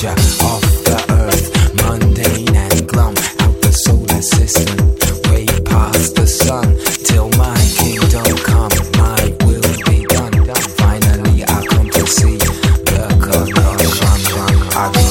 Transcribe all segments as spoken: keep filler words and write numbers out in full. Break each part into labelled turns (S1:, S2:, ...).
S1: creature off the earth, mundane and glum, out the solar system, way past the sun, till my kingdom come, my will be done. Finally I come to see the connection. I, I,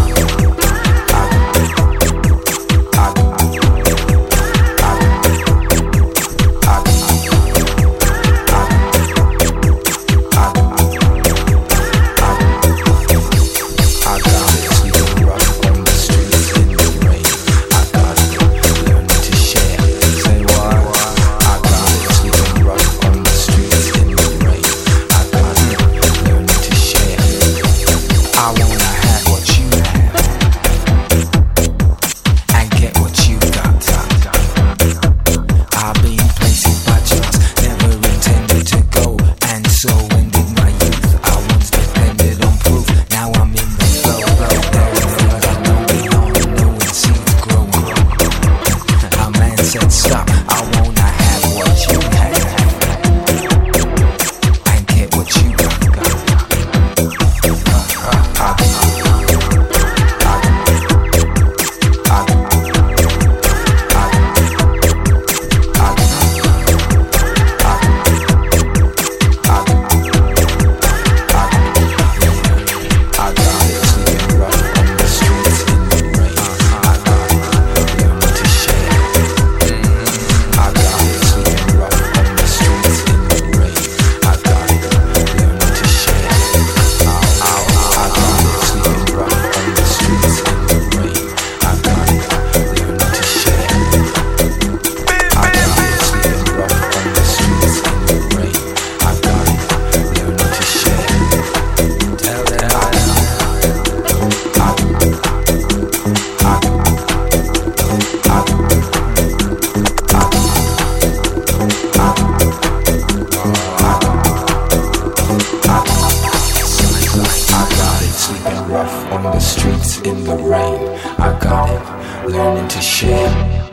S1: on the streets in the rain. I got it, learning to share.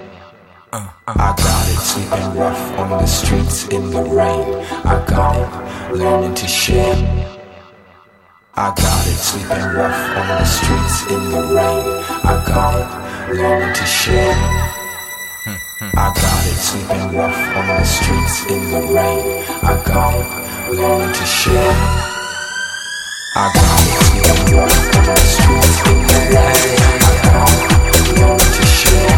S1: Uh, uh, I got it, sleeping rough on the streets in the rain. I got it, learning to share. I got it, sleeping rough on the streets in the rain. I got it, learning to share. I got it, sleeping rough on the streets in the rain. I got it, learning to share. I got it, sleeping rough on the streets in the rain. I got it, learning to share.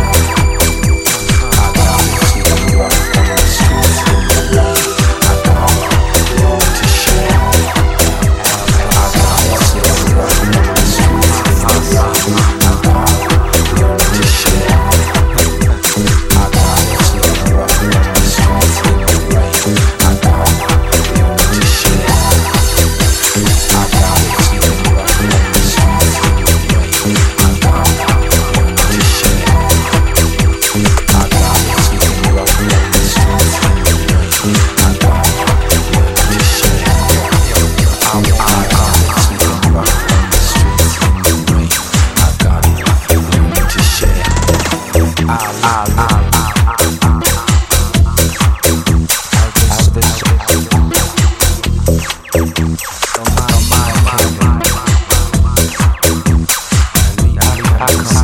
S1: I got it, sleeping rough on the streets in the rain. I got it, learning to share. I got it, sleeping rough on the streets in the rain. I got it, learning to share. I got it, sleeping rough on the streets in the rain. I got it, learning to share. I got it, sleeping rough on the streets in the rain. I got it, learning to share. I got it, sleeping rough on the streets in the rain. I got it, learning to share. I got it, sleeping rough on the streets in the rain. I got it, learning to share. I, I, I, I, I, I,